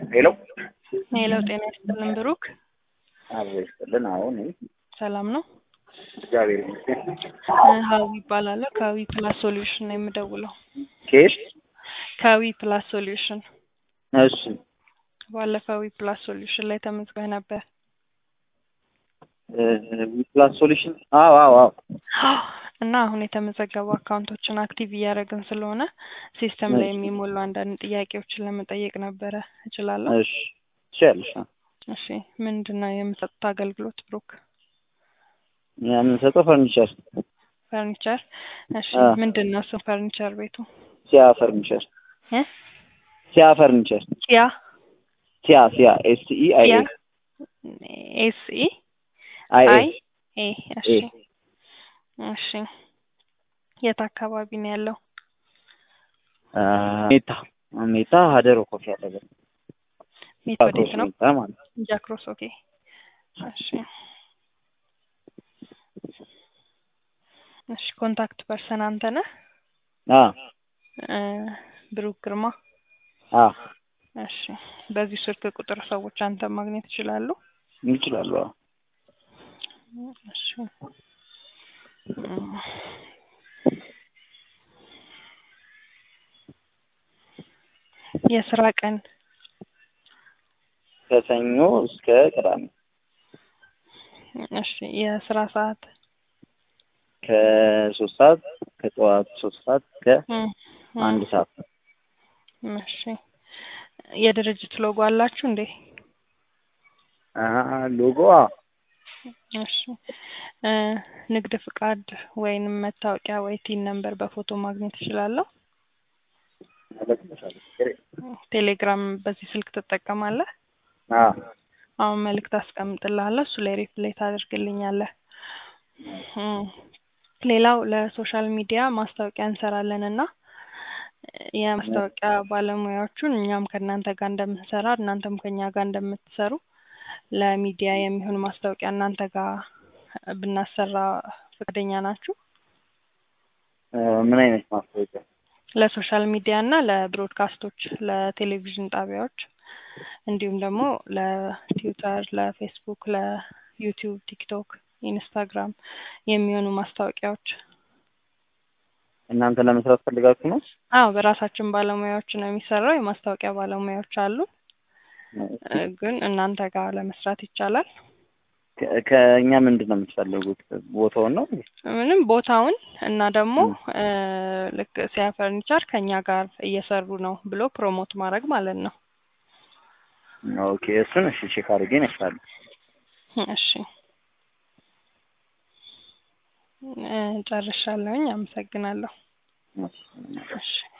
ሄሎ ሄሎ ጤና ይስጥልን ብሩክ። አብሮ ይስጥልን። አሁን ሰላም ነው? እግዚአብሔር ይመስገን። ሀዊ ይባላለሁ። ከዊ ፕላስ ሶሉሽን ነው የምደውለው። ኬት? ከዊ ፕላስ ሶሉሽን። እሺ። ባለፈው ዊ ፕላስ ሶሉሽን ላይ ተመዝግበህ ነበር። ዊ ፕላስ ሶሉሽን? አዎ። እና አሁን የተመዘገቡ አካውንቶችን አክቲቭ እያደረግን ስለሆነ ሲስተም ላይ የሚሞሉ አንዳንድ ጥያቄዎችን ለመጠየቅ ነበረ። እችላለሁ? እሺ። ቻልሽ? እሺ። ምንድነው የምትሰጡት አገልግሎት ብሩክ? የምንሰጠው ፈርኒቸር። ፈርኒቸር? እሺ። ምንድነው እሱ ፈርኒቸር ቤቱ? ሲያ ፈርኒቸር። ሲያ ፈርኒቸር። ሲያ ኤስ ኢ አይ ኤ። እሺ። እሺ። የት አካባቢ ነው ያለው? ሜታ ሀደሮ ኮፊ አጠገብ። ሜታ ወዴት ነው? ጃክሮስ። ኦኬ። እሺ። እሺ። ኮንታክት ፐርሰን አንተ ነህ? ብሩክ ግርማ። እሺ። በዚህ ስልክ ቁጥር ሰዎች አንተ ማግኘት ይችላሉ? ይችላሉ። እሺ። የስራ ቀን? ከሰኞ እስከ ቅዳሜ። እሺ። የስራ ሰዓት? ከ3 ሰዓት ከጠዋት 3 ሰዓት ከ1 ሰዓት። እሺ። የድርጅት ሎጎ አላችሁ እንዴ? ሎጎ? እሺ። ንግድ ፍቃድ ወይንም መታወቂያ ወይ ቲን ነምበር በፎቶ ማግኘት እችላለሁ? ቴሌግራም በዚህ ስልክ ትጠቀማለህ? አሁን መልእክት አስቀምጥልሃለሁ፣ እሱ ላይ ሪፕሌይ ታደርግልኛለህ። ሌላው ለሶሻል ሚዲያ ማስታወቂያ እንሰራለንና የማስታወቂያ ባለሙያዎቹን እኛም ከእናንተ ጋር እንደምንሰራ እናንተም ከኛ ጋር እንደምትሰሩ ለሚዲያ የሚሆን ማስታወቂያ እናንተ ጋር ብናሰራ ፈቃደኛ ናችሁ? ምን አይነት ማስታወቂያ? ለሶሻል ሚዲያ እና ለብሮድካስቶች፣ ለቴሌቪዥን ጣቢያዎች እንዲሁም ደግሞ ለትዊተር፣ ለፌስቡክ፣ ለዩቲዩብ፣ ቲክቶክ፣ ኢንስታግራም የሚሆኑ ማስታወቂያዎች። እናንተ ለመስራት ፈልጋችሁ ነው? አዎ፣ በራሳችን ባለሙያዎች ነው የሚሰራው። የማስታወቂያ ባለሙያዎች አሉ። ግን እናንተ ጋር ለመስራት ይቻላል። ከኛ ምንድነው የምትፈልጉት? ቦታውን ነው? ምንም ቦታውን እና ደግሞ ልክ ሲያ ፈርኒቸር ከኛ ጋር እየሰሩ ነው ብሎ ፕሮሞት ማድረግ ማለት ነው። ኦኬ። እሱን እሺ፣ ቼክ አድርጌ ነሳለሁ። እሺ። ጨርሻለሁኝ። አመሰግናለሁ። እሺ።